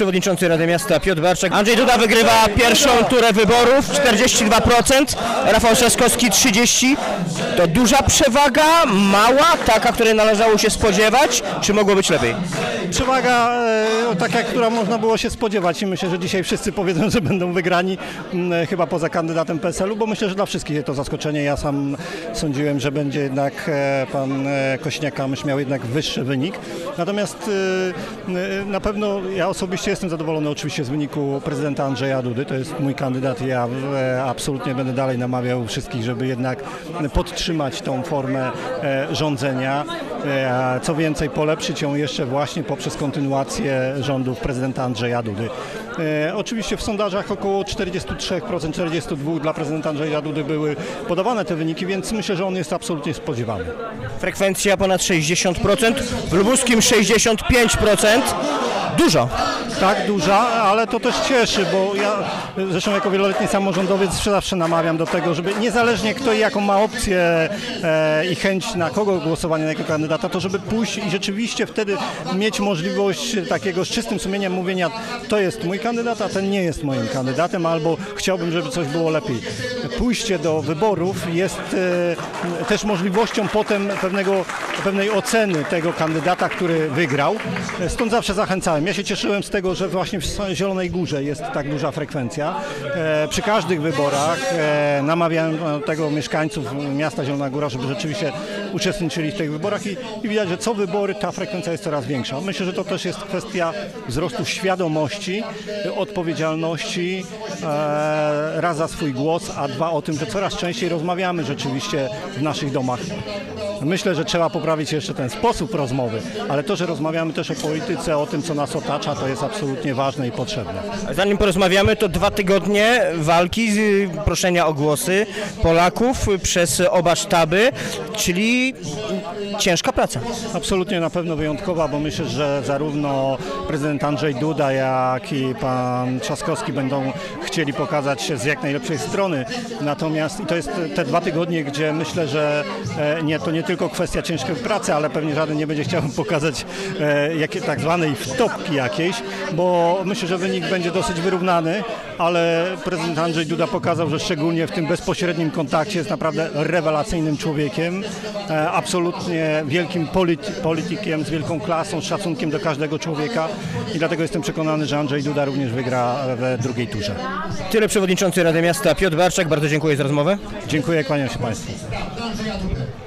Przewodniczący Rady Miasta Piotr Barczak. Andrzej Duda wygrywa pierwszą turę wyborów, 42%, Rafał Trzaskowski 30%. To duża przewaga, mała, taka, której należało się spodziewać, czy mogło być lepiej? Przewaga taka, która można było się spodziewać i myślę, że dzisiaj wszyscy powiedzą, że będą wygrani, chyba poza kandydatem PSL-u, bo myślę, że dla wszystkich jest to zaskoczenie. Ja sam sądziłem, że będzie jednak pan Kośniak-Kamysz miał jednak wyższy wynik. Natomiast na pewno ja osobiście jestem zadowolony oczywiście z wyniku prezydenta Andrzeja Dudy. To jest mój kandydat i ja absolutnie będę dalej namawiał wszystkich, żeby jednak podtrzymać tą formę rządzenia. Co więcej, polepszyć ją jeszcze właśnie poprzez kontynuację rządów prezydenta Andrzeja Dudy. Oczywiście w sondażach około 43%, 42% dla prezydenta Andrzeja Dudy były podawane te wyniki, więc myślę, że on jest absolutnie spodziewany. Frekwencja ponad 60%, w lubuskim 65%. Dużo. Tak, duża, ale to też cieszy, bo ja zresztą jako wieloletni samorządowiec zawsze namawiam do tego, żeby niezależnie kto i jaką ma opcję i chęć na kogo głosowania, na jakiego kandydata, to żeby pójść i rzeczywiście wtedy mieć możliwość takiego z czystym sumieniem mówienia, to jest mój kandydat, a ten nie jest moim kandydatem, albo chciałbym, żeby coś było lepiej. Pójście do wyborów jest też możliwością potem pewnej oceny tego kandydata, który wygrał. Stąd zawsze zachęcałem. Ja się cieszyłem z tego, że właśnie w Zielonej Górze jest tak duża frekwencja. Przy każdych wyborach namawiałem do tego mieszkańców miasta Zielona Góra, żeby rzeczywiście uczestniczyli w tych wyborach i widać, że co wybory ta frekwencja jest coraz większa. Myślę, że to też jest kwestia wzrostu świadomości, odpowiedzialności, raz za swój głos, a dwa o tym, że coraz częściej rozmawiamy rzeczywiście w naszych domach. Myślę, że trzeba poprawić jeszcze ten sposób rozmowy, ale to, że rozmawiamy też o polityce, o tym, co nas otacza, to jest absolutnie ważne i potrzebne. Zanim porozmawiamy, to 2 tygodnie walki, proszenia o głosy Polaków przez oba sztaby, czyli ciężka praca. Absolutnie na pewno wyjątkowa, bo myślę, że zarówno prezydent Andrzej Duda, jak i pan Trzaskowski będą chcieli pokazać się z jak najlepszej strony. Natomiast i to jest te 2 tygodnie, gdzie myślę, że to nie tylko kwestia ciężkiej pracy, ale pewnie żaden nie będzie chciał pokazać tak zwanej wtopki jakiejś, bo myślę, że wynik będzie dosyć wyrównany, ale prezydent Andrzej Duda pokazał, że szczególnie w tym bezpośrednim kontakcie jest naprawdę rewelacyjnym człowiekiem, absolutnie wielkim politykiem, z wielką klasą, z szacunkiem do każdego człowieka i dlatego jestem przekonany, że Andrzej Duda również wygra w drugiej turze. Tyle Przewodniczący Rady Miasta Piotr Barczak, bardzo dziękuję za rozmowę. Dziękuję, kłaniam się Państwu.